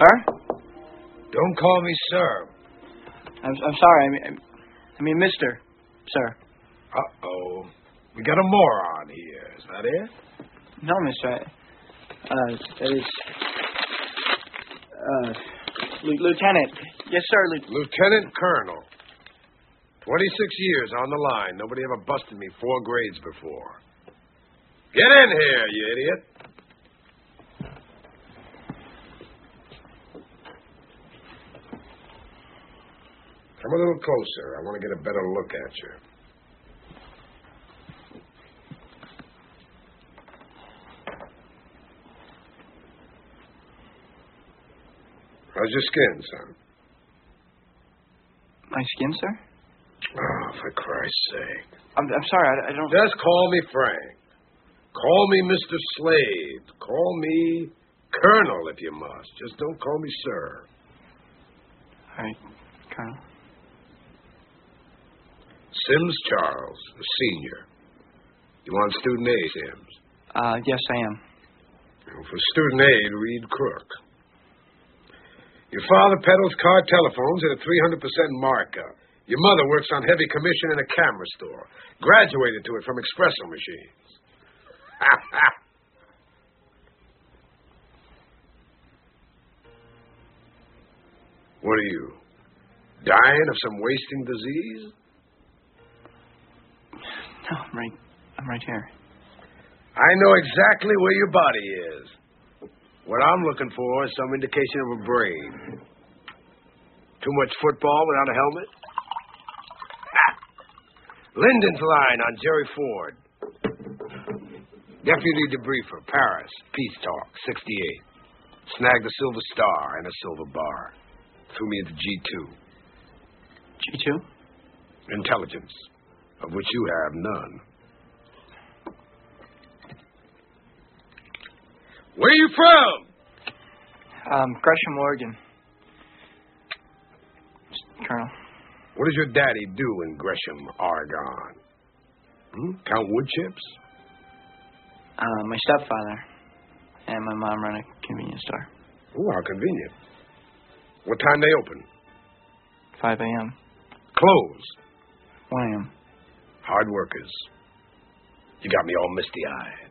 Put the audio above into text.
Sir? Don't call me sir. I'm sorry. I mean, Mr. Sir. Uh-oh. We got a moron here. Is that it? No, mister. That is... Lieutenant. Yes, sir, Lieutenant Colonel. 26 years on the line. Nobody ever busted me 4 grades before. Get in here, you idiot. Come a little closer. I want to get a better look at you. How's your skin, son? My skin, sir? Oh, for Christ's sake. I'm sorry, I don't... Just call me Frank. Call me Mr. Slade. Call me Colonel if you must. Just don't call me sir. All right, Colonel. Sims Charles, a senior. You want student aid, Sims? Yes, I am. For student aid, read Crook. Your father peddles car telephones at a 300% markup. Your mother works on heavy commission in a camera store. Graduated to it from espresso machines. What are you? Dying of some wasting disease? No, I'm right here. I know exactly where your body is. What I'm looking for is some indication of a brain. Too much football without a helmet? Ha! Lyndon's line on Jerry Ford. Deputy debriefer, Paris, Peace Talk, 68. Snagged a silver star and a silver bar. Threw me into G2. G2? Intelligence, of which you have none. Where are you from? Gresham, Oregon. Colonel. What does your daddy do in Gresham, Oregon? Count wood chips? My stepfather and my mom run a convenience store. Oh, how convenient. What time they open? 5 a.m. Close. 1 a.m. Hard workers. You got me all misty-eyed.